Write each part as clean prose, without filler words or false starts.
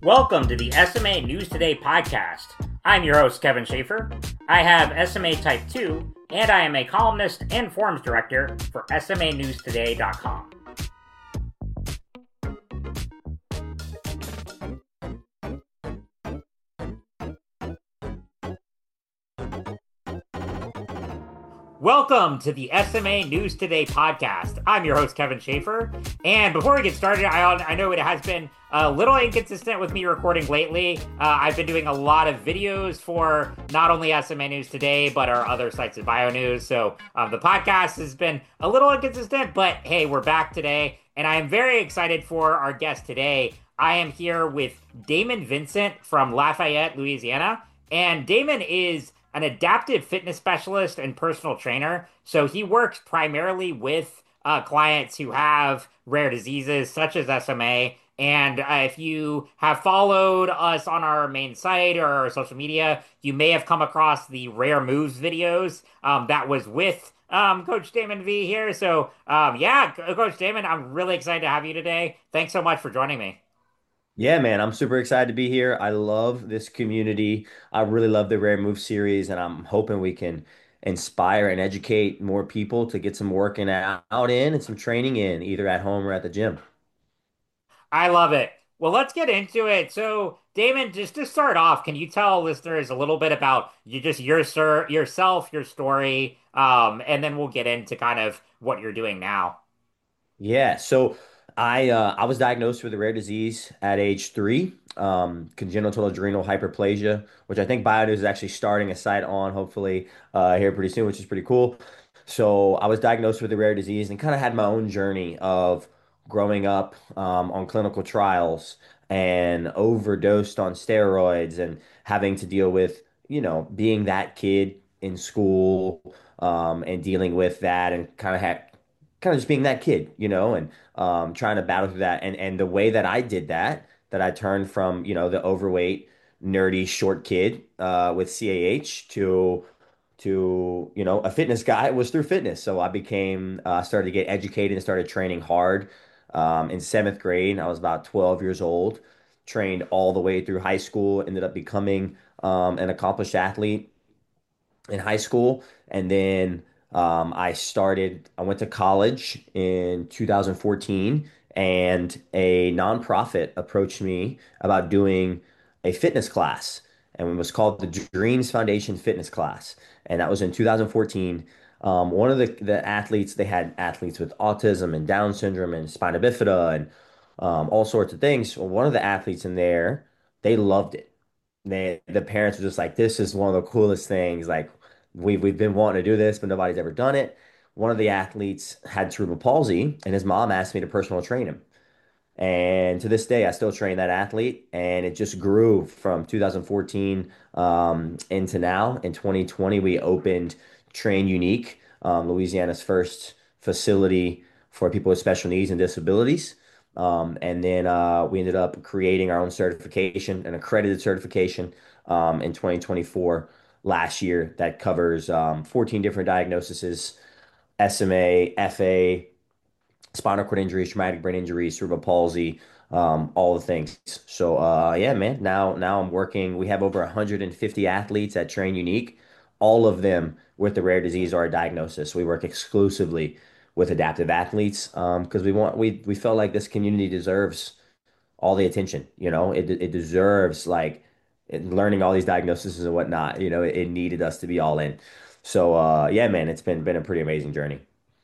Welcome to the SMA News Today podcast. I'm your host, Kevin Schaefer. I have SMA Type 2, and I am a columnist and forums director for SMANewsToday.com. Welcome to the SMA News Today podcast. I'm your host, Kevin Schaefer. And before we get started, I know it has been a little inconsistent with me recording lately. I've been doing a lot of videos for not only SMA News Today, but our other sites at BioNews. So the podcast has been a little inconsistent, but hey, we're back today. And I am very excited for our guest today. I am here with Damon Vincent from Lafayette, Louisiana. And Damon is an adaptive fitness specialist and personal trainer. So he works primarily with clients who have rare diseases such as SMA. And if you have followed us on our main site or our social media, you may have come across the Rare Moves videos that was with Coach Damon V here. So Coach Damon, I'm really excited to have you today. Thanks so much for joining me. Yeah, man, I'm super excited to be here. I love this community. I really love the Rare Move series, and I'm hoping we can inspire and educate more people to get some working out in and some training in, either at home or at the gym. I love it. Well, let's get into it. So, Damon, just to start off, can you tell listeners a little bit about yourself, your story, and then we'll get into kind of what you're doing now. Yeah, so I was diagnosed with a rare disease at age 3, congenital adrenal hyperplasia, which I think BioNews is actually starting a site on, hopefully here pretty soon, which is pretty cool. So I was diagnosed with a rare disease and kind of had my own journey of growing up on clinical trials and overdosed on steroids and having to deal with, being that kid in school and dealing with that and kind of just being that kid, and trying to battle through that. And the way that I did that, that I turned from, the overweight, nerdy, short kid with CAH to a fitness guy was through fitness. So I became started to get educated and started training hard. In seventh grade, I was about 12 years old, trained all the way through high school, ended up becoming an accomplished athlete in high school, and then I went to college in 2014, and a nonprofit approached me about doing a fitness class, and it was called the Dreams Foundation Fitness Class, and that was in 2014. One of the athletes, they had athletes with autism and Down syndrome and spina bifida and all sorts of things. Well, one of the athletes in there, they loved it. The parents were just like, this is one of the coolest things. Like we've been wanting to do this, but nobody's ever done it. One of the athletes had cerebral palsy, and his mom asked me to personal train him. And to this day, I still train that athlete, and it just grew from 2014 into now. In 2020, we opened Train Unique, Louisiana's first facility for people with special needs and disabilities. And then we ended up creating our own certification, an accredited certification in 2024 last year that covers 14 different diagnoses: SMA, FA, spinal cord injuries, traumatic brain injuries, cerebral palsy, all the things. So yeah, man. Now I'm working. We have over 150 athletes at Train Unique, all of them with the rare disease or a diagnosis. We work exclusively with adaptive athletes because we felt like this community deserves all the attention. It deserves like learning all these diagnoses and whatnot. It needed us to be all in. So yeah, man, it's been a pretty amazing journey.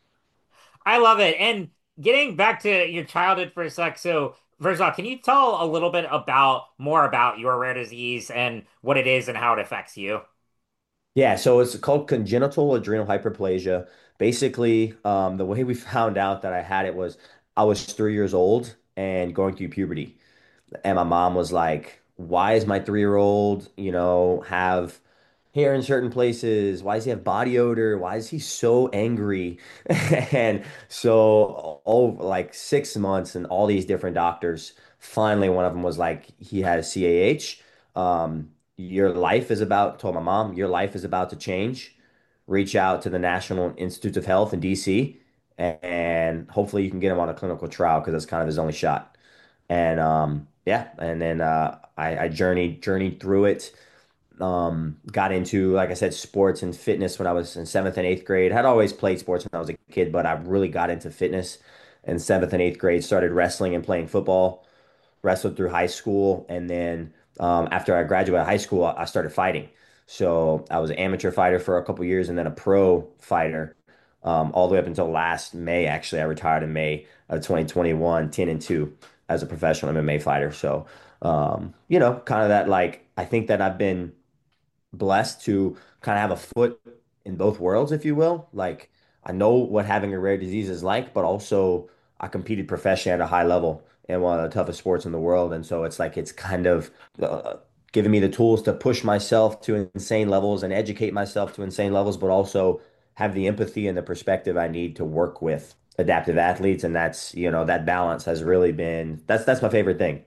I love it. And getting back to your childhood for a sec, so first of all, can you tell a little bit about more about your rare disease and what it is and how it affects you? Yeah, so it's called congenital adrenal hyperplasia. Basically, the way we found out that I had it was I was 3 years old and going through puberty. And my mom was like, why is my 3-year-old, have hair in certain places? Why does he have body odor? Why is he so angry? And so over like 6 months and all these different doctors, finally one of them was like, he had CAH. Your life is about, told my mom, your life is about to change. Reach out to the National Institutes of Health in DC, and hopefully you can get him on a clinical trial because that's kind of his only shot. And yeah, and then I journeyed through it. Got into, like I said, sports and fitness when I was in seventh and eighth grade. Had always played sports when I was a kid, but I really got into fitness in seventh and eighth grade. Started wrestling and playing football. Wrestled through high school, and then after I graduated high school, I started fighting. So I was an amateur fighter for a couple years, and then a pro fighter all the way up until last May. Actually, I retired in May of 2021, 10-2 as a professional MMA fighter. So kind of that like I think that I've been blessed to kind of have a foot in both worlds, if you will. Like I know what having a rare disease is like, but also I competed professionally at a high level in one of the toughest sports in the world. And so it's like it's kind of giving me the tools to push myself to insane levels and educate myself to insane levels, but also have the empathy and the perspective I need to work with adaptive athletes. And that balance has really been that's my favorite thing.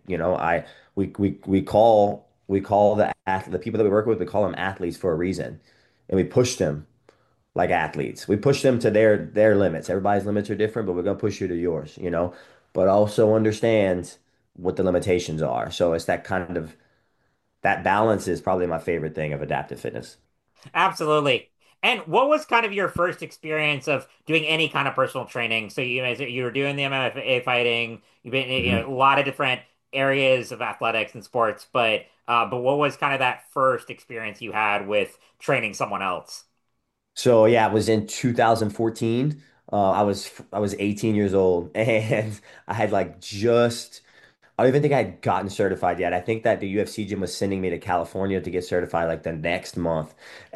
We call the people that we work with, we call them athletes for a reason. And we push them like athletes. We push them to their limits. Everybody's limits are different, but we're gonna push you to yours. But also understand what the limitations are. So it's that kind of that balance is probably my favorite thing of adaptive fitness. Absolutely. And what was kind of your first experience of doing any kind of personal training? So you were doing the MMA fighting, you've been Mhm. a lot of different areas of athletics and sports, but what was kind of that first experience you had with training someone else? So yeah, it was in 2014. I was 18 years old and I had like just I don't even think I had gotten certified yet. I think that the UFC gym was sending me to California to get certified like the next month.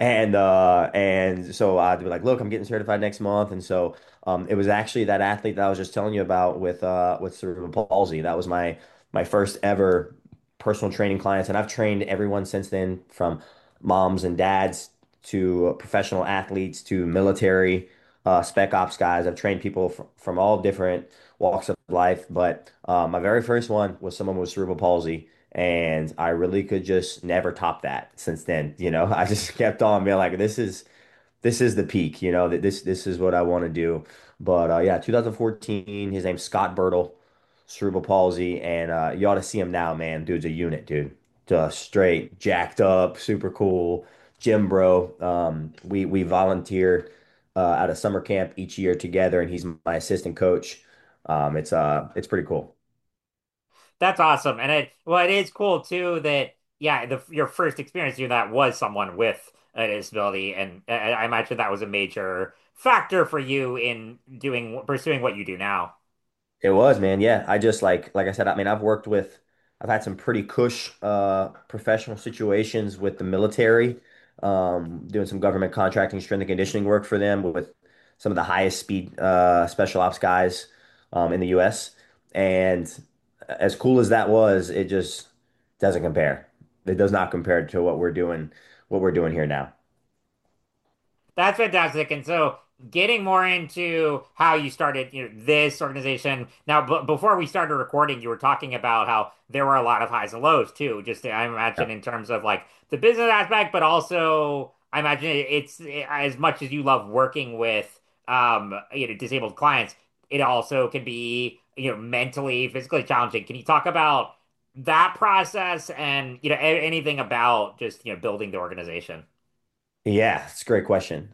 And so I'd be like, look, I'm getting certified next month. And so it was actually that athlete that I was just telling you about with cerebral palsy. That was my first ever personal training clients. And I've trained everyone since then, from moms and dads to professional athletes to military spec ops guys. I've trained people from all different walks of life. But my very first one was someone with cerebral palsy, and I really could just never top that since then. I just kept on being like, this is the peak. That this is what I want to do. But yeah, 2014. His name's Scott Birtle, cerebral palsy, and you ought to see him now, man. Dude's a unit, dude. Just straight jacked up, super cool. Gym bro. We volunteer at a summer camp each year together, and he's my assistant coach. It's pretty cool. That's awesome. And it is cool too that yeah, your first experience doing that was someone with a disability, and I imagine that was a major factor for you in doing pursuing what you do now. It was, man. Yeah. I just like I said, I mean, I've had some pretty cush professional situations with the military, doing some government contracting, strength and conditioning work for them with some of the highest speed special ops guys in the US. And as cool as that was, it just doesn't compare. It does not compare to what we're doing here now. That's fantastic. And so getting more into how you started, this organization. Now, before we started recording, you were talking about how there were a lot of highs and lows too. Just I imagine Yeah. in terms of like the business aspect, but also I imagine it's as much as you love working with disabled clients, it also can be, mentally, physically challenging. Can you talk about that process and, anything about just, building the organization? Yeah, it's a great question.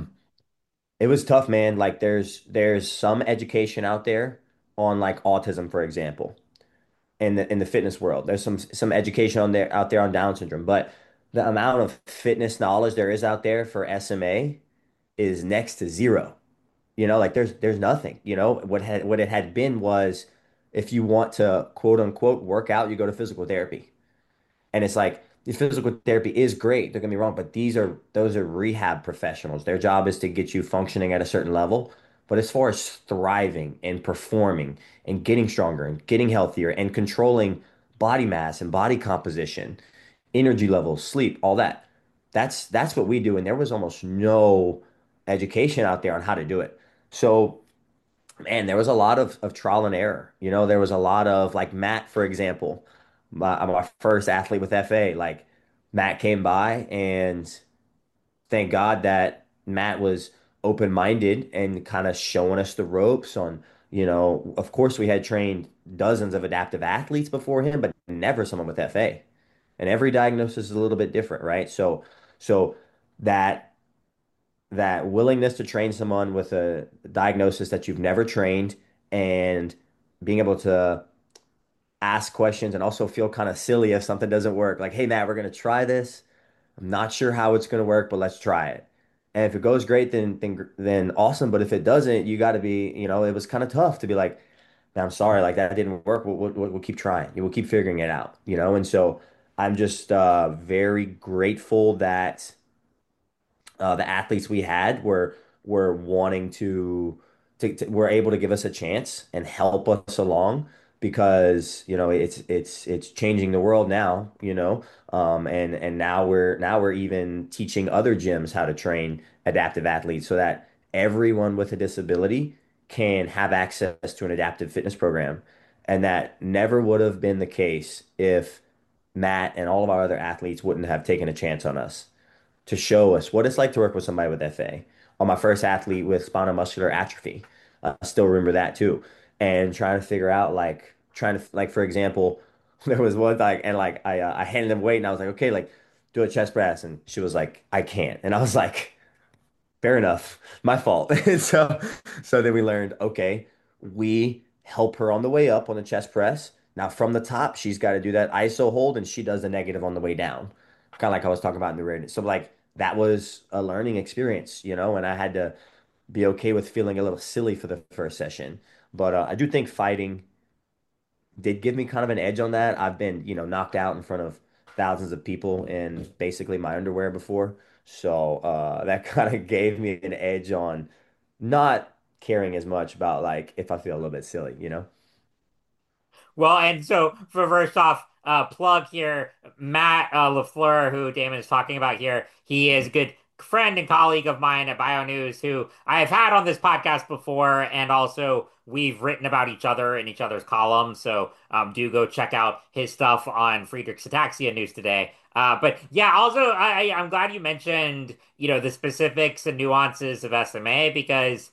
It was tough, man. Like there's some education out there on like autism, for example, in the fitness world. There's some education on there out there on Down syndrome, but the amount of fitness knowledge there is out there for SMA is next to zero. Like there's nothing. What it had been was if you want to quote unquote work out, you go to physical therapy. And it's like the physical therapy is great, don't get me wrong, but those are rehab professionals. Their job is to get you functioning at a certain level. But as far as thriving and performing and getting stronger and getting healthier and controlling body mass and body composition, energy levels, sleep, all that, that's what we do. And there was almost no education out there on how to do it. So man, there was a lot of trial and error. There was a lot of like Matt, for example, my first athlete with FA. Like Matt came by, and thank God that Matt was open-minded and kind of showing us the ropes on Of course we had trained dozens of adaptive athletes before him, but never someone with FA. And every diagnosis is a little bit different, right? So that that willingness to train someone with a diagnosis that you've never trained and being able to ask questions and also feel kind of silly if something doesn't work. Like, hey, Matt, we're going to try this. I'm not sure how it's going to work, but let's try it. And if it goes great, then awesome. But if it doesn't, you got to be, it was kind of tough to be like, "Man, I'm sorry, like that didn't work. We'll keep trying. We'll keep figuring it out. And so I'm just very grateful that the athletes we had were wanting were able to give us a chance and help us along because it's changing the world now. And now we're even teaching other gyms how to train adaptive athletes so that everyone with a disability can have access to an adaptive fitness program. And that never would have been the case if Matt and all of our other athletes wouldn't have taken a chance on us to show us what it's like to work with somebody with FA. On my first athlete with spinal muscular atrophy, I still remember that too. And trying to figure out, like, for example, there was one like, and like I handed him weight, and I was like, okay, like, do a chest press, and she was like, I can't, and I was like, fair enough. My fault. And so then we learned, okay, we help her on the way up on the chest press. Now from the top, she's got to do that ISO hold and she does the negative on the way down. Kind of like I was talking about in the readiness. So like that was a learning experience, and I had to be okay with feeling a little silly for the first session. But I do think fighting did give me kind of an edge on that. I've been, knocked out in front of thousands of people in basically my underwear before. So that kind of gave me an edge on not caring as much about like if I feel a little bit silly. Well, and so for first off, plug here, Matt LaFleur, who Damon is talking about here. He is a good friend and colleague of mine at BioNews, who I have had on this podcast before, and also we've written about each other in each other's columns. So do go check out his stuff on Friedrich's Ataxia News today. But yeah, also I'm glad you mentioned the specifics and nuances of SMA because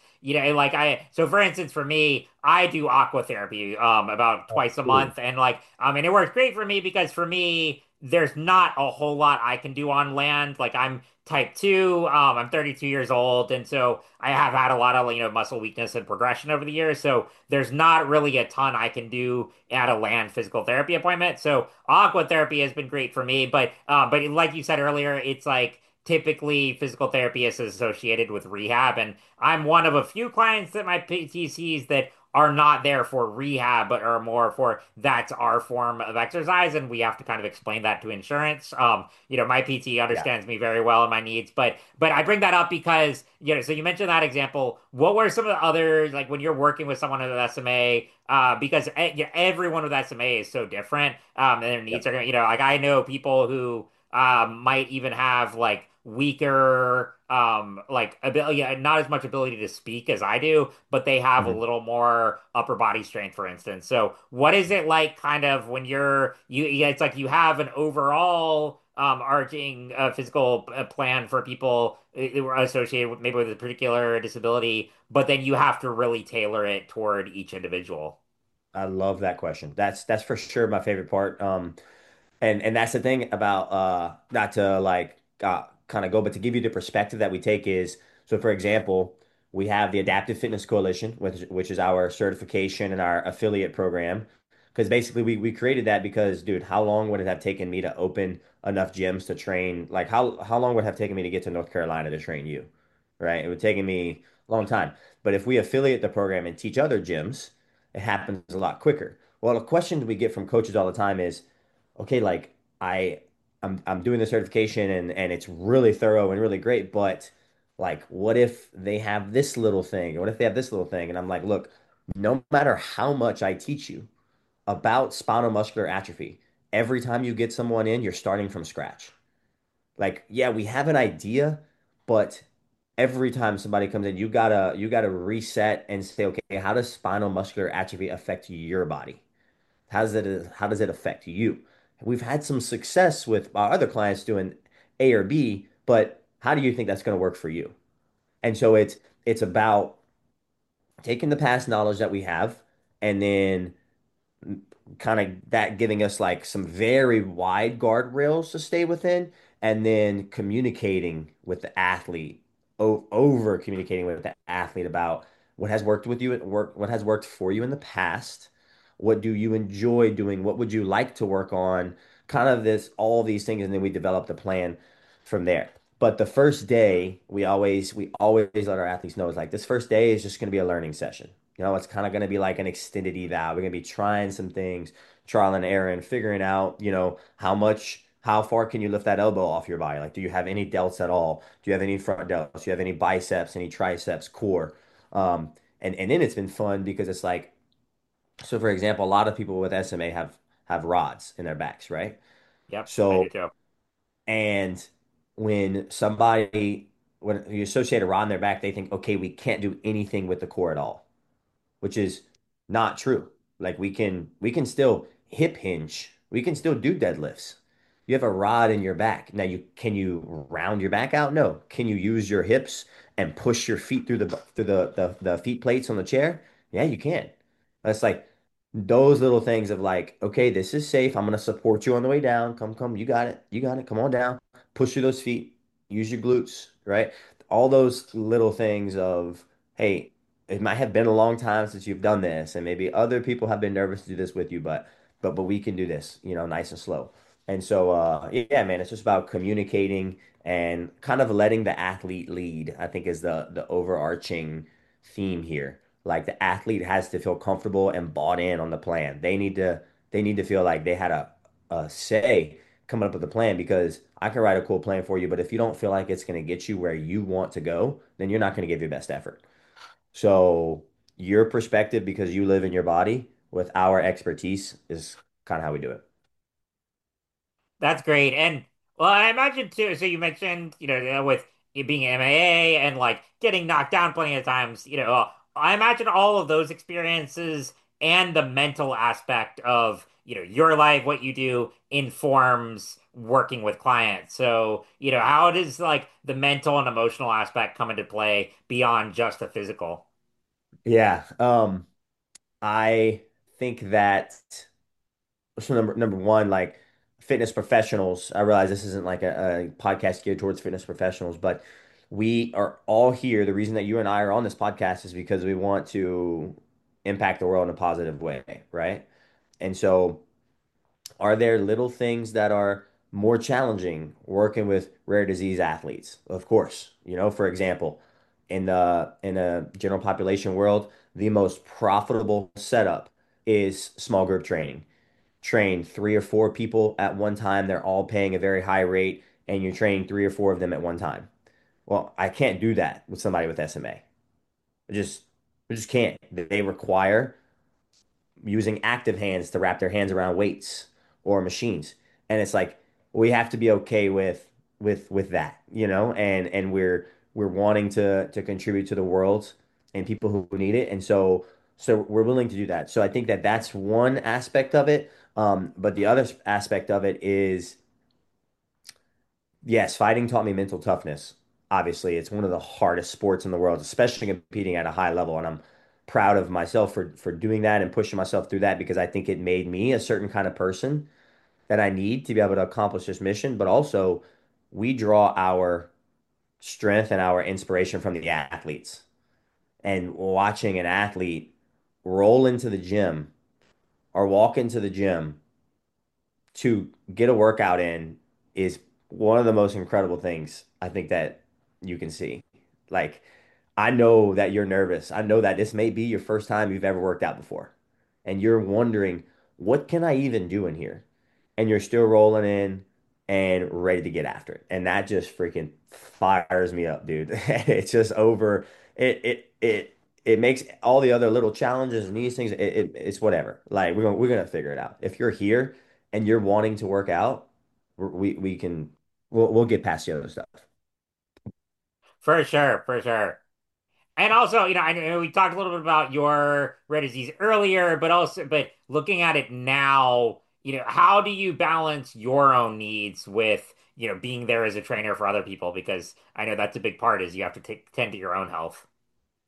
so for instance for me I do aqua therapy about twice a Cool. month and and it works great for me because for me there's not a whole lot I can do on land. Like I'm type 2, I'm 32 years old, and so I have had a lot of muscle weakness and progression over the years, so there's not really a ton I can do at a land physical therapy appointment. So aqua therapy has been great for me, but like you said earlier, it's like typically physical therapy is associated with rehab, and I'm one of a few clients that my PT sees that are not there for rehab, but are more for that's our form of exercise, and we have to kind of explain that to insurance. My PT Yeah. understands me very well and my needs, but I bring that up because so you mentioned that example. What were some of the others like when you're working with someone with SMA? Because everyone with SMA is so different, and their needs Yep. are gonna, like I know people who might even have like weaker like ability, not as much ability to speak as I do, but they have a Mhm. little more upper body strength, for instance. So what is it like kind of when yeah, it's like you have an overall arching physical plan for people who are associated with maybe with a particular disability, but then you have to really tailor it toward each individual. I love that question. That's for sure my favorite part. And that's the thing about not to like kind of go, but to give you the perspective that we take is so for example, we have the Adaptive Fitness Coalition, which is our certification and our affiliate program. Because basically we created that because, dude, how long would it have taken me to open enough gyms to train? Like how long would it have taken me to get to North Carolina to train you? Right? It would take me a long time. But if we affiliate the program and teach other gyms, it happens a lot quicker. Well, the question we get from coaches all the time is, okay, like I'm doing the certification and it's really thorough and really great, but like what if they have this little thing? Or what if they have this little thing? And I'm like, look, no matter how much I teach you about spinal muscular atrophy, every time you get someone in, you're starting from scratch. Like, yeah, we have an idea, but every time somebody comes in, you gotta reset and say, okay, how does spinal muscular atrophy affect your body? How does it affect you? We've had some success with our other clients doing A or B, but how do you think that's going to work for you? And so it's about taking the past knowledge that we have and then kind of that giving us like some very wide guardrails to stay within, and then communicating with the athlete, over communicating with the athlete about what has worked with you at work, what has worked for you in the past, what do you enjoy doing, what would you like to work on, kind of this, all these things, and then we develop the plan from there. But the first day, we always let our athletes know is like this first day is just going to be a learning session. It's kind of going to be like an extended eval. We're going to be trying some things, trial and error, and figuring out, how far can you lift that elbow off your body? Like, do you have any delts at all? Do you have any front delts? Do you have any biceps, any triceps, core? And then it's been fun because it's like, so for example, a lot of people with SMA have rods in their backs, right? Yep, I do So, too. and when somebody, when you associate a rod in their back, they think, okay, we can't do anything with the core at all, which is not true. Like we can still hip hinge. We can still do deadlifts. You have a rod in your back. Now can you round your back out? No. Can you use your hips and push your feet through the feet plates on the chair? Yeah, you can. That's like those little things of like, okay, this is safe. I'm gonna support you on the way down. Come, you got it. You got it. Come on down. Push through those feet. Use your glutes, right? All those little things of, hey, it might have been a long time since you've done this, and maybe other people have been nervous to do this with you, but we can do this, nice and slow. And so yeah, man, it's just about communicating and kind of letting the athlete lead, I think is the overarching theme here. Like the athlete has to feel comfortable and bought in on the plan. They need to feel like they had a say coming up with a plan, because I can write a cool plan for you, but if you don't feel like it's going to get you where you want to go, then you're not going to give your best effort. So your perspective, because you live in your body, with our expertise, is kind of how we do it. That's great. And well, I imagine too, so you mentioned, with you being MAA and like getting knocked down plenty of times, I imagine all of those experiences and the mental aspect of, your life, what you do informs working with clients. So, how does like the mental and emotional aspect come into play beyond just the physical? Yeah. I think that, so number one, like fitness professionals, I realize this isn't like a podcast geared towards fitness professionals, but we are all here. The reason that you and I are on this podcast is because we want to impact the world in a positive way, right? And so, are there little things that are more challenging working with rare disease athletes? Of course. For example, in a general population world, the most profitable setup is small group training. Train 3 or 4 people at one time. They're all paying a very high rate, and you're training 3 or 4 of them at one time. Well, I can't do that with somebody with SMA. Just, I just can't. They require using active hands to wrap their hands around weights or machines. And it's like we have to be okay with that, and we're wanting to contribute to the world and people who need it. And so we're willing to do that. So I think that that's one aspect of it. But the other aspect of it is, yes, fighting taught me mental toughness. Obviously, it's one of the hardest sports in the world, especially competing at a high level. And I'm proud of myself for doing that and pushing myself through that, because I think it made me a certain kind of person that I need to be able to accomplish this mission. But also, we draw our strength and our inspiration from the athletes. And watching an athlete roll into the gym or walk into the gym to get a workout in is one of the most incredible things I think that you can see. Like, I know that you're nervous. I know that this may be your first time you've ever worked out before. And you're wondering, what can I even do in here? And you're still rolling in and ready to get after it. And that just freaking fires me up, dude. It's just over. It makes all the other little challenges and these things, it's whatever. Like we're gonna figure it out. If you're here and you're wanting to work out, we can we'll get past the other stuff. For sure, for sure. And also, I know we talked a little bit about your rare disease earlier, but looking at it now, how do you balance your own needs with, being there as a trainer for other people? Because I know that's a big part is you have to tend to your own health.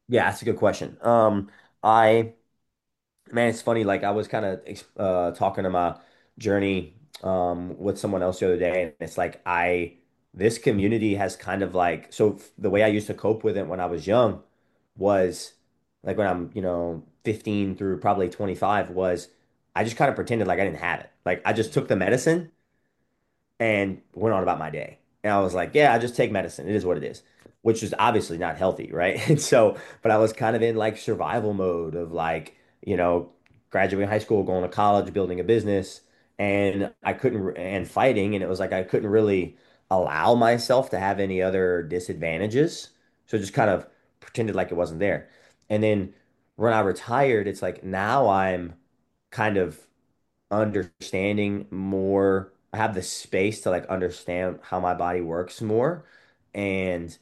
Yeah, that's a good question. I Man, it's funny. Like I was kind of talking to my journey with someone else the other day, and it's like this community has kind of like the way I used to cope with it when I was young was like when I'm 15 through probably 25 was I just kind of pretended like I didn't have it. Like I just took the medicine and went on about my day. And I was like, yeah, I just take medicine. It is what it is, which is obviously not healthy, right? And so, but I was kind of in like survival mode of like, graduating high school, going to college, building a business, and I couldn't, and fighting. And it was like I couldn't really allow myself to have any other disadvantages. So just kind of pretended like it wasn't there. And then when I retired, it's like now I'm kind of understanding more. I have the space to like understand how my body works more. And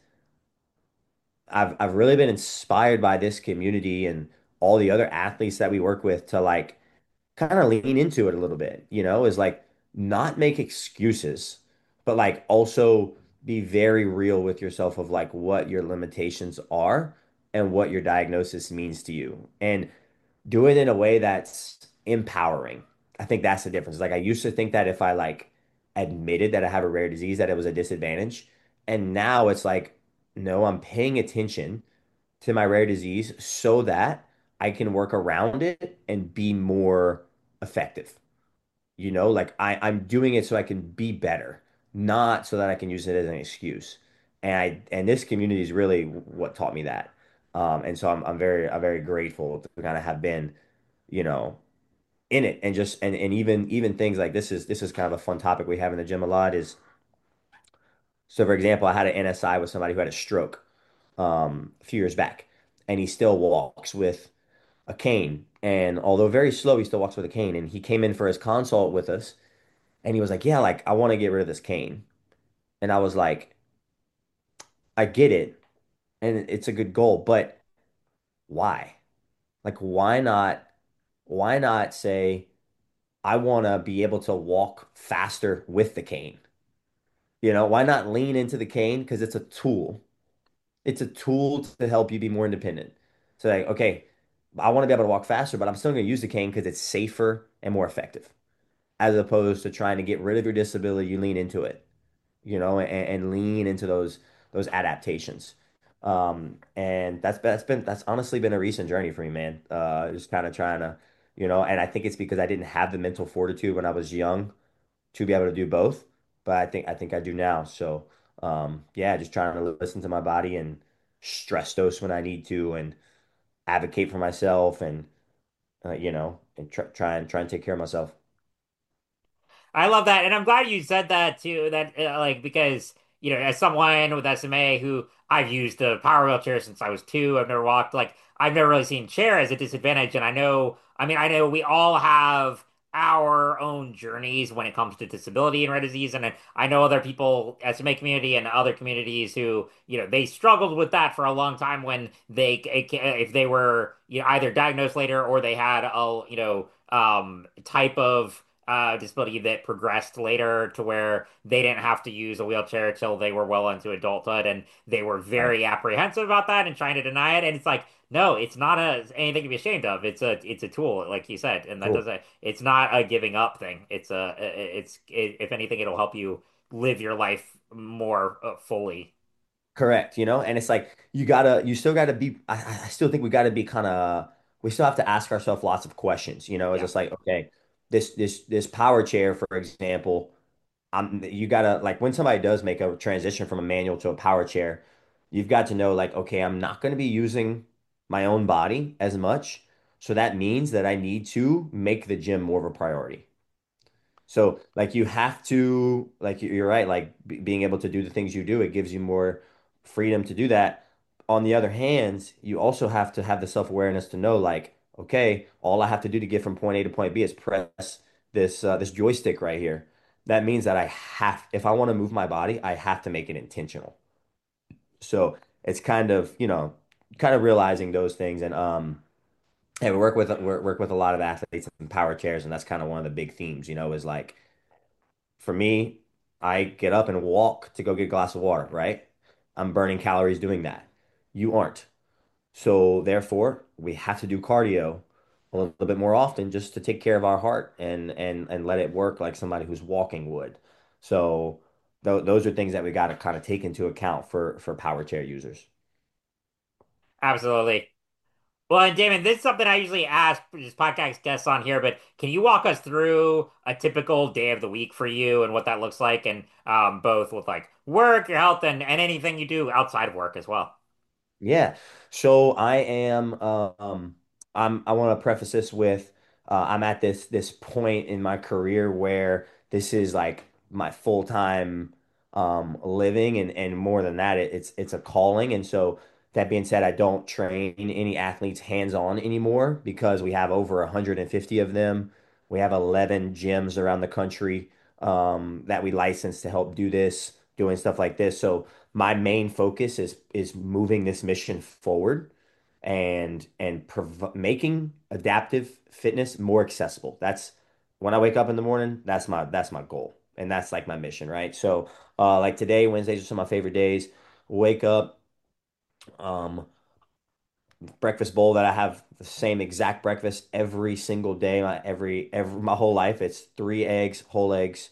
I've really been inspired by this community and all the other athletes that we work with to like kind of lean into it a little bit, is like not make excuses, but like also be very real with yourself of like what your limitations are and what your diagnosis means to you. And do it in a way that's empowering. I think that's the difference. Like I used to think that if I like admitted that I have a rare disease, that it was a disadvantage. And now it's like, no, I'm paying attention to my rare disease so that I can work around it and be more effective. Like I'm doing it so I can be better, not so that I can use it as an excuse. And this community is really what taught me that. And so I'm very grateful to kind of have been, you know, in it and just and even things like this is kind of a fun topic we have in the gym a lot is so for example, I had an NSI with somebody who had a stroke a few years back, and he still walks with a cane. And although very slow, he still walks with a cane. And he came in for his consult with us, and he was like, "Yeah, like I want to get rid of this cane." And I was like, "I get it, and it's a good goal, but why? Like, why not say I want to be able to walk faster with the cane?" Why not lean into the cane? Because it's a tool. It's a tool to help you be more independent. So like, okay, I want to be able to walk faster, but I'm still going to use the cane because it's safer and more effective, as opposed to trying to get rid of your disability, you lean into it, and lean into those adaptations. And that's honestly been a recent journey for me, man. Just kind of trying to, and I think it's because I didn't have the mental fortitude when I was young to be able to do both, but I think I do now. So yeah, just trying to listen to my body and stress dose when I need to, and advocate for myself, and and try and take care of myself. I love that, and I'm glad you said that too. That like because as someone with SMA who I've used a power wheelchair since I was two, I've never walked. Like I've never really seen chair as a disadvantage, and I know. I mean, I know we all have our own journeys when it comes to disability and rare disease, and I know other people, SMA community and other communities who they struggled with that for a long time when if they were either diagnosed later or they had a type of disability that progressed later to where they didn't have to use a wheelchair till they were well into adulthood, and they were Right. very apprehensive about that and trying to deny it. And it's like, no, it's not anything to be ashamed of. It's a tool, like you said, and that Cool. doesn't. It's not a giving up thing. If anything, it'll help you live your life more fully. Correct, and it's like you still gotta be. I still think we still have to ask ourselves lots of questions. It's Yeah. just like, okay, this power chair, for example. You gotta like when somebody does make a transition from a manual to a power chair, you've got to know like, okay, I'm not going to be using my own body as much. So that means that I need to make the gym more of a priority. So like you have to like you're right, like being able to do the things you do, it gives you more freedom to do that. On the other hand, you also have to have the self-awareness to know like, okay, all I have to do to get from point A to point B is press this joystick right here. That means that if I want to move my body, I have to make it intentional. So it's kind of realizing those things. And we work with a lot of athletes in power chairs, and that's kind of one of the big themes, is like for me, I get up and walk to go get a glass of water, right? I'm burning calories doing that. You aren't. So therefore, we have to do cardio a little bit more often just to take care of our heart and let it work like somebody who's walking would. So those are things that we got to kind of take into account for power chair users. Absolutely. Well, and Damon, this is something I usually ask just podcast guests on here, but can you walk us through a typical day of the week for you and what that looks like, and both with like work, your health, and anything you do outside of work as well? Yeah. So I want to preface this with I'm at this point in my career where this is like my full-time living and more than that it's a calling. And so that being said, I don't train any athletes hands-on anymore because we have over 150 of them. We have 11 gyms around the country that we license to help do this, doing stuff like this. So my main focus is moving this mission forward and making adaptive fitness more accessible. That's when I wake up in the morning, that's my goal. And that's like my mission, right? So like today, Wednesdays are some of my favorite days. Wake up, um, breakfast bowl that I have the same exact breakfast every single day, every my whole life. It's 3 eggs, whole eggs,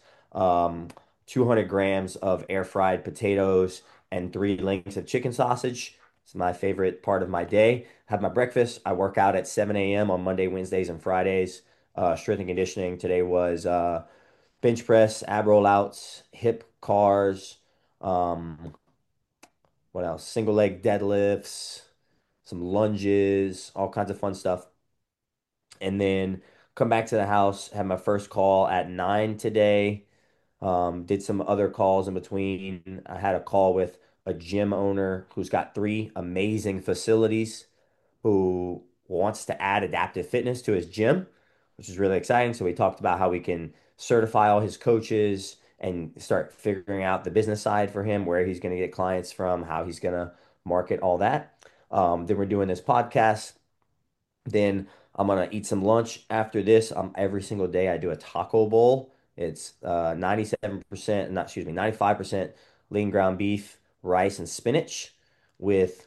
200 grams of air fried potatoes, and 3 links of chicken sausage. It's my favorite part of my day. Have my breakfast. I work out at 7 a.m. on Monday, Wednesdays, and Fridays. Strength and conditioning today was bench press, ab rollouts, hip cars. Um, what else? Single leg deadlifts, some lunges, all kinds of fun stuff. And then come back to the house, had my first call at 9 today. Did some other calls in between. I had a call with a gym owner who's got 3 amazing facilities who wants to add adaptive fitness to his gym, which is really exciting. So we talked about how we can certify all his coaches and start figuring out the business side for him, where he's going to get clients from, how he's going to market all that. Then we're doing this podcast. Then I'm gonna eat some lunch after this. Every single day I do a taco bowl. It's 97%, not excuse me, 95% lean ground beef, rice, and spinach with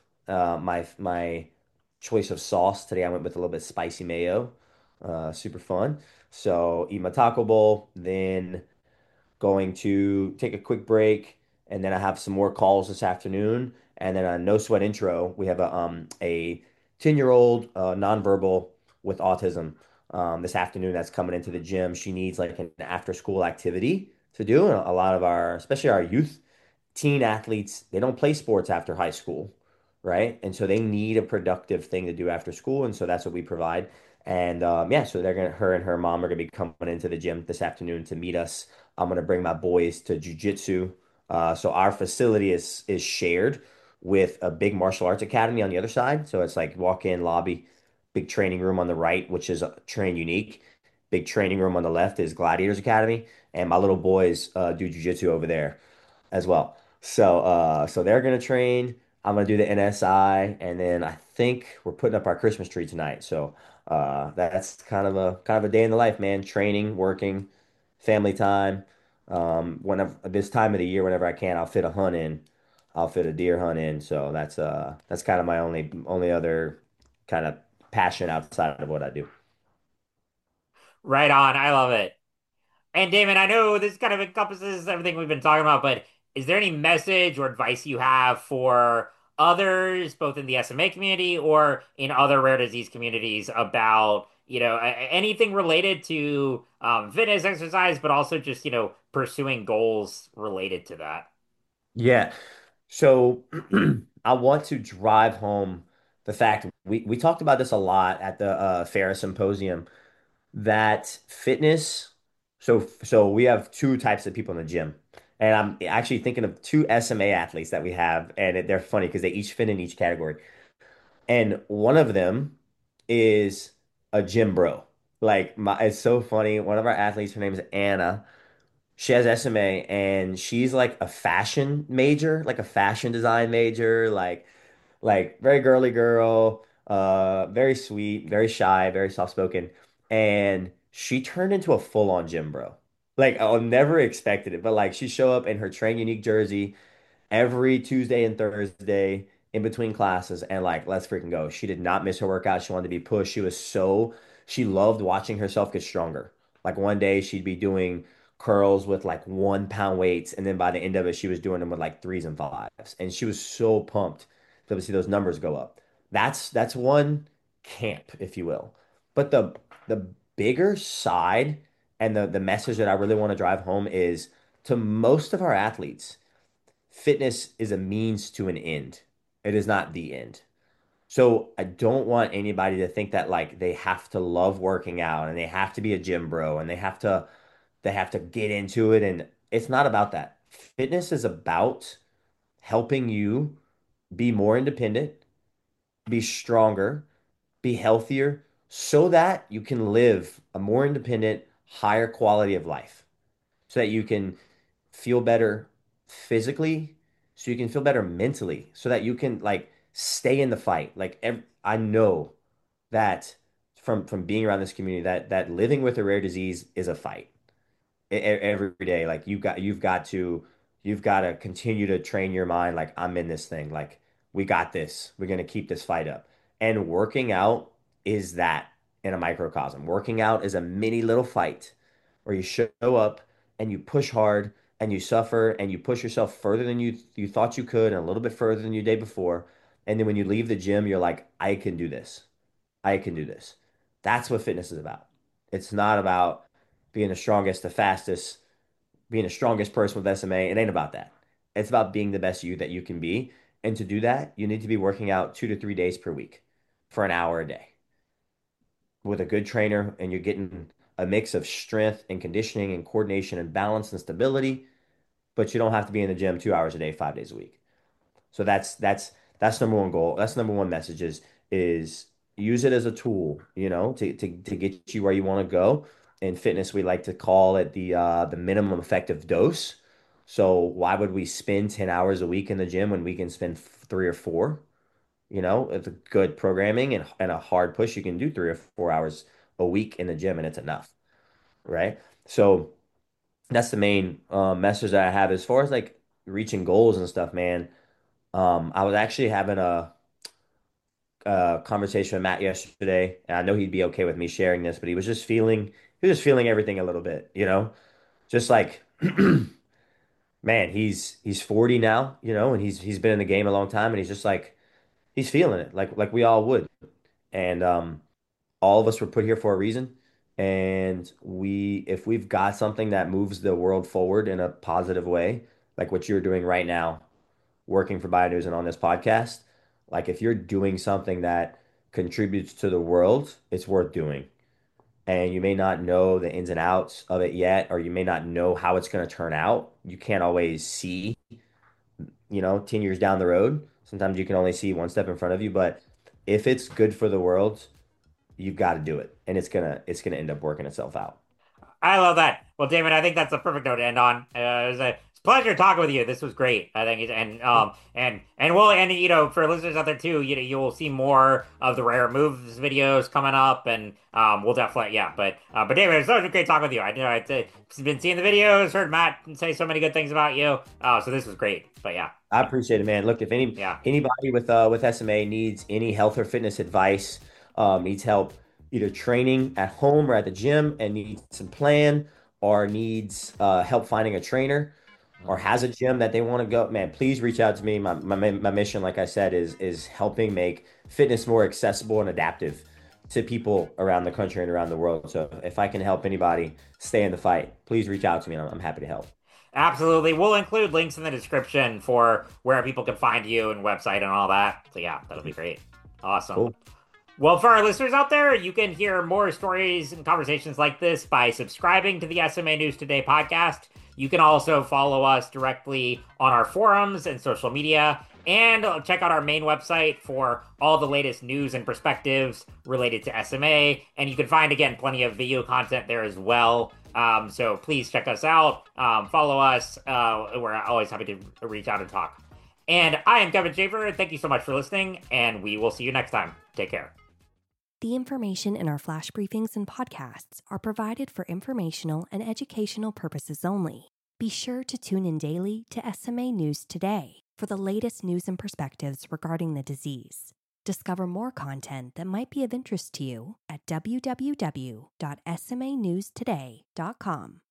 my choice of sauce. Today I went with a little bit spicy mayo. Super fun. So eat my taco bowl, then going to take a quick break, and then I have some more calls this afternoon, and then a no sweat intro. We have a 10-year-old nonverbal with autism this afternoon that's coming into the gym. She needs like an after school activity to do. And a lot of our, especially our youth teen athletes, they don't play sports after high school, right? And so they need a productive thing to do after school, and so that's what we provide. And yeah, so her and her mom are gonna be coming into the gym this afternoon to meet us. I'm gonna bring my boys to jujitsu. So our facility is shared with a big martial arts academy on the other side. So it's like walk in lobby, big training room on the right, which is Train Unique. Big training room on the left is Gladiators Academy, and my little boys do jujitsu over there as well. So they're gonna train. I'm gonna do the NSI, and then I think we're putting up our Christmas tree tonight. So that's kind of a day in the life, man. Training, working, family time. Whenever this time of the year, whenever I can, I'll fit a hunt in. I'll fit a deer hunt in. So that's kind of my only other kind of passion outside of what I do. Right on. I love it. And Damon, I know this kind of encompasses everything we've been talking about, but is there any message or advice you have for others, both in the SMA community or in other rare disease communities, about, anything related to fitness, exercise, but also just, pursuing goals related to that? Yeah. So I want to drive home the fact we talked about this a lot at the Farah Symposium that fitness. So we have 2 types of people in the gym, and I'm actually thinking of 2 SMA athletes that we have, and they're funny because they each fit in each category. And one of them is a gym bro. It's so funny. One of our athletes, her name is Anna. She has SMA and she's like a fashion major, like a fashion design major, like very girly girl, very sweet, very shy, very soft spoken. And she turned into a full-on gym bro. Like I'll never expected it, but like she show up in her Train Unique jersey every Tuesday and Thursday in between classes and like, let's freaking go. She did not miss her workout. She wanted to be pushed. She loved watching herself get stronger. Like one day she'd be doing curls with like 1 pound weights. And then by the end of it, she was doing them with like threes and fives. And she was so pumped to see those numbers go up. That's one camp, if you will. But the bigger side and the message that I really want to drive home is to most of our athletes, fitness is a means to an end. It is not the end. So I don't want anybody to think that like they have to love working out and they have to be a gym bro and they have to get into it, and it's not about that. Fitness is about helping you be more independent, be stronger, be healthier so that you can live a more independent, higher quality of life. So that you can feel better physically, so you can feel better mentally, so that you can like stay in the fight. Like I know that from being around this community that living with a rare disease is a fight every day. Like you've got to continue to train your mind. Like I'm in this thing. Like we got this. We're gonna keep this fight up. And working out is that in a microcosm. Working out is a mini little fight where you show up and you push hard and you suffer and you push yourself further than you thought you could and a little bit further than you did before. And then when you leave the gym, you're like, I can do this. I can do this. That's what fitness is about. It's not about being the strongest, the fastest, being the strongest person with SMA. It ain't about that. It's about being the best you that you can be. And to do that, you need to be working out 2 to 3 days per week for an hour a day with a good trainer, and you're getting a mix of strength and conditioning and coordination and balance and stability, but you don't have to be in the gym 2 hours a day, 5 days a week. So that's number one goal. That's number one message is use it as a tool, to get you where you want to go. In fitness, we like to call it the minimum effective dose. So why would we spend 10 hours a week in the gym when we can spend 3 or 4? With good programming and a hard push, you can do 3 or 4 hours a week in the gym and it's enough, right? So that's the main message that I have as far as like reaching goals and stuff, man. I was actually having a conversation with Matt yesterday, and I know he'd be okay with me sharing this, but he was just feeling everything a little bit, just like, man, he's 40 now, and he's been in the game a long time, and he's just like he's feeling it, like we all would, and all of us were put here for a reason, and if we've got something that moves the world forward in a positive way, like what you're doing right now working for BioNews and on this podcast, like if you're doing something that contributes to the world, it's worth doing. And you may not know the ins and outs of it yet, or you may not know how it's going to turn out. You can't always see, 10 years down the road. Sometimes you can only see one step in front of you, but if it's good for the world, you've got to do it. And it's gonna end up working itself out. I love that. Well, Damon, I think that's a perfect note to end on. It's a pleasure talking with you. This was great. I think, for listeners out there too, you will see more of the rare moves videos coming up, and we'll definitely, yeah. But David, it's always great talking with you. I know I've been seeing the videos, heard Matt say so many good things about you. So this was great. But yeah, I appreciate it, man. Look, if yeah. anybody with SMA needs any health or fitness advice, needs help either training at home or at the gym and needs some plan, or needs help finding a trainer, or has a gym that they want to go, man, please reach out to me. My mission, like I said, is helping make fitness more accessible and adaptive to people around the country and around the world. So if I can help anybody stay in the fight, please reach out to me, and I'm happy to help. Absolutely. We'll include links in the description for where people can find you and website and all that. So yeah, that'll be great. Awesome. Cool. Well, for our listeners out there, you can hear more stories and conversations like this by subscribing to the SMA News Today podcast. You can also follow us directly on our forums and social media, and check out our main website for all the latest news and perspectives related to SMA. And you can find, again, plenty of video content there as well. So please check us out, follow us. We're always happy to reach out and talk. And I am Kevin Schaefer. Thank you so much for listening, and we will see you next time. Take care. The information in our flash briefings and podcasts are provided for informational and educational purposes only. Be sure to tune in daily to SMA News Today. for the latest news and perspectives regarding the disease. Discover more content that might be of interest to you at www.smanewstoday.com.